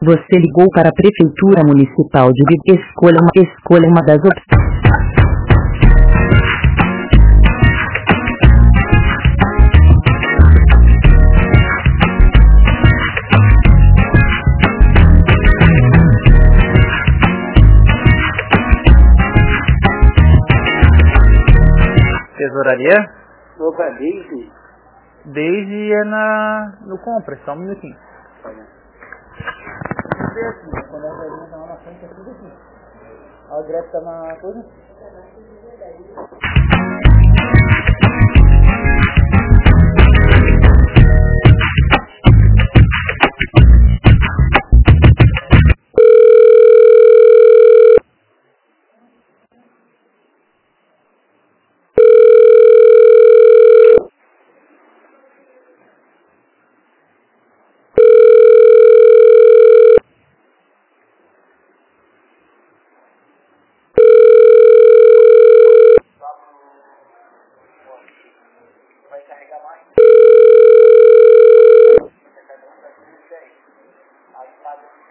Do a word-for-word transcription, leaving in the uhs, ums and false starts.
Você ligou para a Prefeitura Municipal de Vitória. Escolha uma, escolha uma das opções. Tesouraria? Opa, Daisy. Daisy é na... no compra, só um minutinho. Quando a velhinha tá lá na frente, é tudo aqui. Olha o Greco tá na coisa. Vai carregar mais.